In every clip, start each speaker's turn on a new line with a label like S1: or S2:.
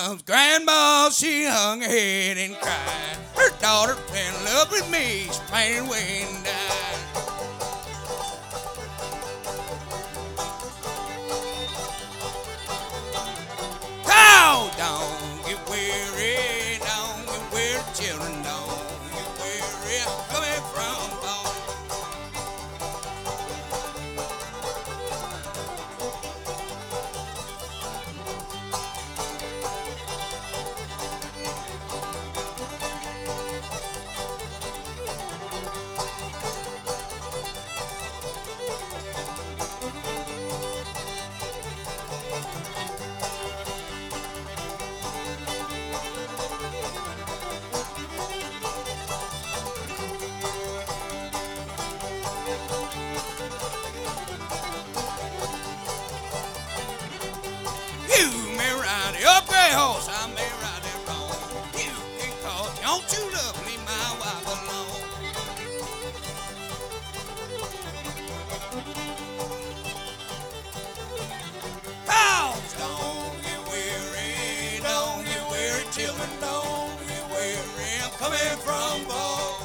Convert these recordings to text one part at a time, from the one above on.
S1: comes Grandma, she hung her head and cried. Her daughter fell in love with me, she fainted away and died. Oh, don't get weary, don't get weary, children, don't get weary, coming from home. You may ride the up gray horse, I may ride it wrong. You can call, don't you love me, my wife alone. Oh, don't get weary, children, don't get weary, I'm coming from home.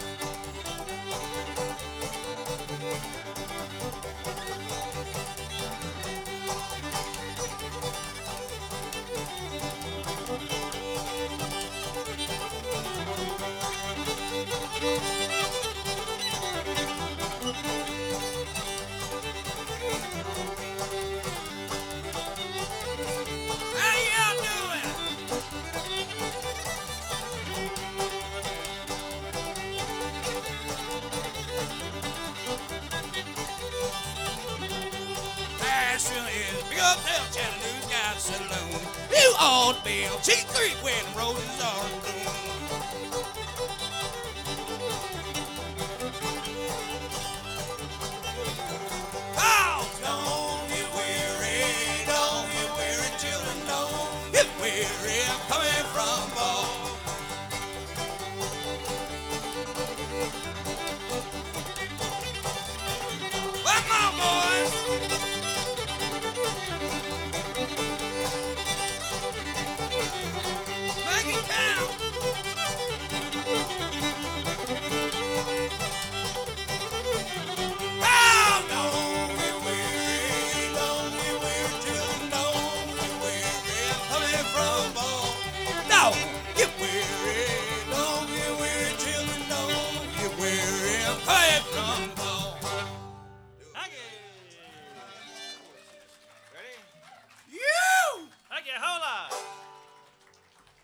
S1: How y'all doing? Nashville is big uptown, Chattanooga's got a saloon. You ought to be on Cheat Creek when the roses are in bloom. Oh, don't get weary, children, don't get weary, I'm coming from home. Come on, boys. Make it count. Oh, don't get weary, children, don't get weary, I'm coming from home. Don't get weary, children, don't get weary, I'm coming from home.
S2: Ready?
S1: You!
S2: Okay, hold on.